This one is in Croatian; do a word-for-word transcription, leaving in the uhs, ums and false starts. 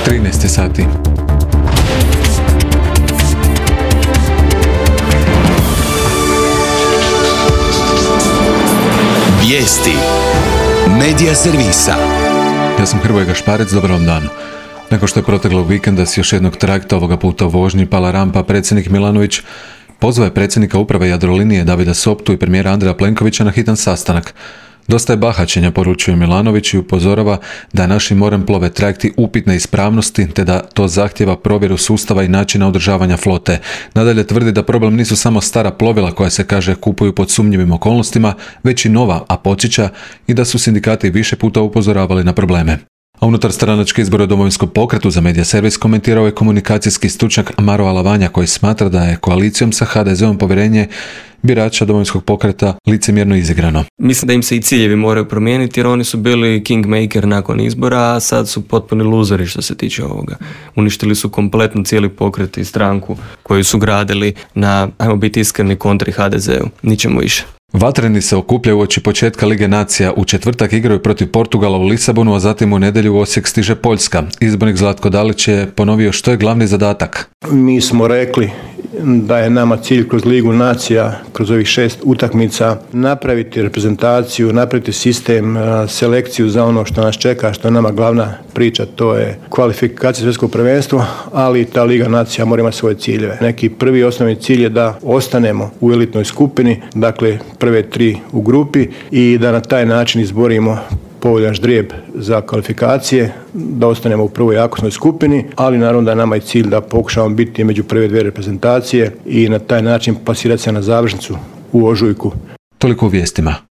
trinaest sati. Vijesti Medija servisa. Ja sam Hrvoje Gašparec, dobar vam dan. Nakon što je proteklog vikenda s još jednog trajekta, ovoga puta u vožnji, pala rampa, predsjednik Milanović pozvao je predsjednika uprave Jadrolinije Davida Soptu i premijera Andreja Plenkovića na hitan sastanak. Dosta je bahaćenja, poručuje Milanović i upozorava da našim morem plove trajekti upitne ispravnosti te da to zahtjeva provjeru sustava i načina održavanja flote. Nadalje tvrdi da problem nisu samo stara plovila koja se, kaže, kupuju pod sumnjivim okolnostima, već i nova, a podsjeća i da su sindikati više puta upozoravali na probleme. A unutar stranačke izbore u Domovinskom pokretu za Medija servis komentirao je komunikacijski stručnjak Maro Alavanja, koji smatra da je koalicijom sa ha de zeom povjerenje birača Domovinskog pokreta licemjerno izigrano. Mislim da im se i ciljevi moraju promijeniti jer oni su bili kingmaker nakon izbora, a sad su potpuni luzeri što se tiče ovoga. Uništili su kompletno cijeli pokret i stranku koju su gradili na, ajmo biti iskreni, kontri ha de zeu. Ničemu više. Vatreni se okupljaju uoči početka Lige nacija. U četvrtak igraju protiv Portugala u Lisabonu, a zatim u nedjelju u Osijek stiže Poljska. Izbornik Zlatko Dalić je ponovio što je glavni zadatak. Mi smo rekli da je nama cilj kroz Ligu nacija, kroz ovih šest utakmica, napraviti reprezentaciju, napraviti sistem, selekciju za ono što nas čeka, što je nama glavna priča, to je kvalifikacija svjetskog prvenstva, ali ta Liga nacija mora imati svoje ciljeve. Neki prvi osnovni cilj je da ostanemo u elitnoj skupini, dakle prve tri u grupi, i da na taj način izborimo povoljan ždrijeb za kvalifikacije, da ostanemo u prvoj jakosnoj skupini, ali naravno da je nama i cilj da pokušamo biti među prve dvije reprezentacije i na taj način pasirati se na završnicu u ožujku. Toliko u vijestima.